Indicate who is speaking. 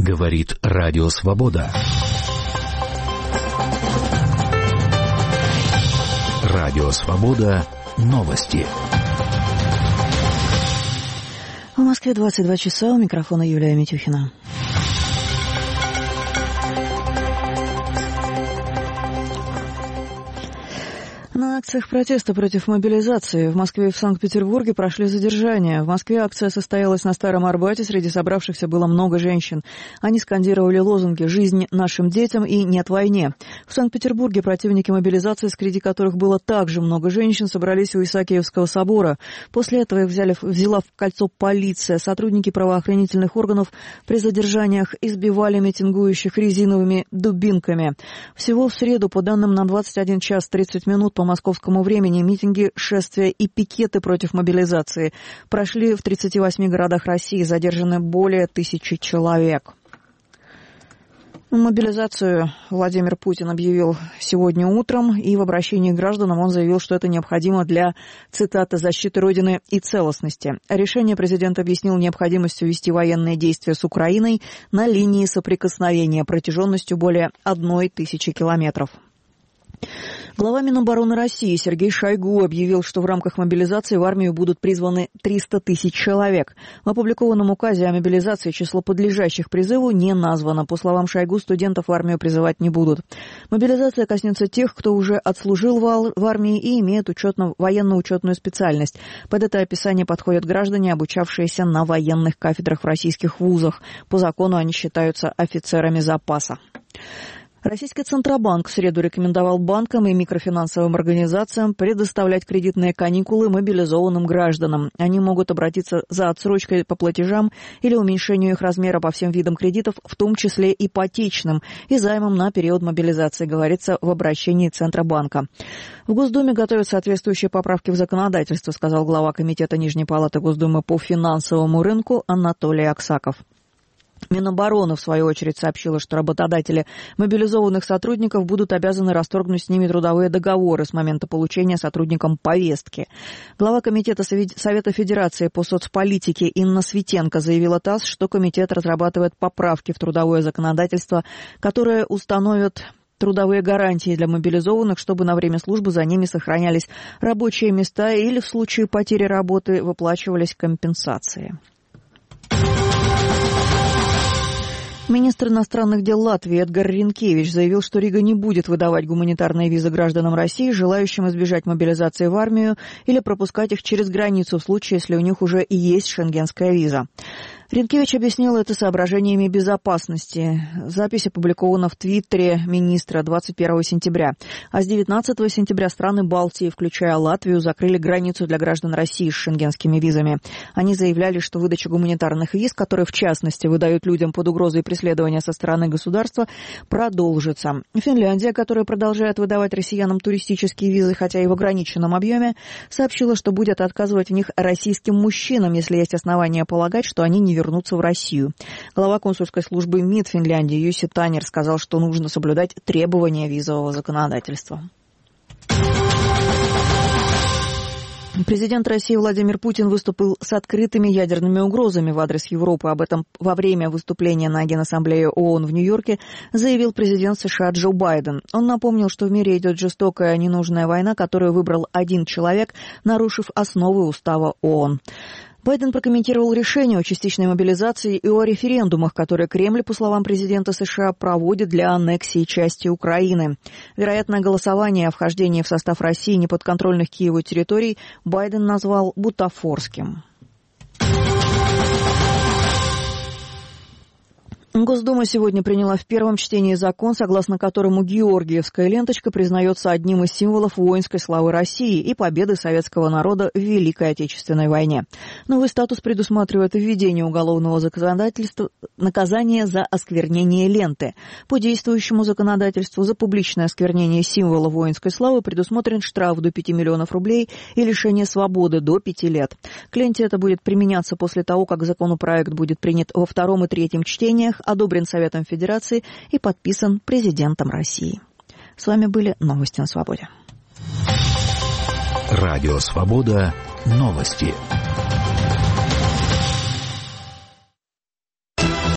Speaker 1: Говорит Радио Свобода. Радио Свобода. Новости.
Speaker 2: В Москве 22 часа. У микрофона Юлия Митюхина. На акциях протеста против мобилизации в Москве и в Санкт-Петербурге прошли задержания. В Москве акция состоялась на Старом Арбате. Среди собравшихся было много женщин. Они скандировали лозунги «Жизнь нашим детям» и «Нет войне». В Санкт-Петербурге противники мобилизации, среди которых было также много женщин, собрались у Исаакиевского собора. После этого их взяла в кольцо полиция. Сотрудники правоохранительных органов при задержаниях избивали митингующих резиновыми дубинками. Всего в среду, по данным на 21 час 30 минут по московскому времени, митинги, шествия и пикеты против мобилизации прошли в 38 городах России, задержаны более 1000 человек. Мобилизацию Владимир Путин объявил сегодня утром, и в обращении к гражданам он заявил, что это необходимо для, цитата, «защиты Родины и целостности». Решение президент объяснил необходимостью вести военные действия с Украиной на линии соприкосновения протяженностью более 1000 километров. Глава Минобороны России Сергей Шойгу объявил, что в рамках мобилизации в армию будут призваны 300 тысяч человек. В опубликованном указе о мобилизации число подлежащих призыву не названо. По словам Шойгу, студентов в армию призывать не будут. Мобилизация коснется тех, кто уже отслужил в армии и имеет военно-учетную специальность. Под это описание подходят граждане, обучавшиеся на военных кафедрах в российских вузах. По закону они считаются офицерами запаса. Российский Центробанк в среду рекомендовал банкам и микрофинансовым организациям предоставлять кредитные каникулы мобилизованным гражданам. Они могут обратиться за отсрочкой по платежам или уменьшению их размера по всем видам кредитов, в том числе ипотечным, и займом на период мобилизации, говорится в обращении Центробанка. В Госдуме готовят соответствующие поправки в законодательство, сказал глава Комитета Нижней палаты Госдумы по финансовому рынку Анатолий Аксаков. Минобороны, в свою очередь, сообщила, что работодатели мобилизованных сотрудников будут обязаны расторгнуть с ними трудовые договоры с момента получения сотрудникам повестки. Глава Комитета Совета Федерации по соцполитике Инна Светенко заявила ТАСС, что комитет разрабатывает поправки в трудовое законодательство, которые установят трудовые гарантии для мобилизованных, чтобы на время службы за ними сохранялись рабочие места или в случае потери работы выплачивались компенсации. Министр иностранных дел Латвии Эдгар Ринкевич заявил, что Рига не будет выдавать гуманитарные визы гражданам России, желающим избежать мобилизации в армию или пропускать их через границу в случае, если у них уже и есть шенгенская виза. Ринкевич объяснил это соображениями безопасности. Запись опубликована в Твиттере министра 21 сентября. А с 19 сентября страны Балтии, включая Латвию, закрыли границу для граждан России с шенгенскими визами. Они заявляли, что выдача гуманитарных виз, которые в частности выдают людям под угрозой преследования со стороны государства, продолжится. Финляндия, которая продолжает выдавать россиянам туристические визы, хотя и в ограниченном объеме, сообщила, что будет отказывать в них российским мужчинам, если есть основания полагать, что они не вернуться в Россию. Глава консульской службы МИД Финляндии Юси Танер сказал, что нужно соблюдать требования визового законодательства. Президент России Владимир Путин выступил с открытыми ядерными угрозами в адрес Европы. Об этом во время выступления на Генассамблее ООН в Нью-Йорке заявил президент США Джо Байден. Он напомнил, что в мире идет жестокая, ненужная война, которую выбрал один человек, нарушив основы устава ООН. Байден прокомментировал решение о частичной мобилизации и о референдумах, которые Кремль, по словам президента США, проводит для аннексии части Украины. Вероятное голосование о вхождении в состав России неподконтрольных Киеву территорий Байден назвал бутафорским. Госдума сегодня приняла в первом чтении закон, согласно которому Георгиевская ленточка признается одним из символов воинской славы России и победы советского народа в Великой Отечественной войне. Новый статус предусматривает введение уголовного законодательства наказания за осквернение ленты. По действующему законодательству за публичное осквернение символа воинской славы предусмотрен штраф до 5 миллионов рублей и лишение свободы до 5 лет. К ленте это будет применяться после того, как законопроект будет принят во втором и третьем чтениях, одобрен Советом Федерации и подписан президентом России. С вами были новости на Свободе.
Speaker 1: Радио Свобода. Новости.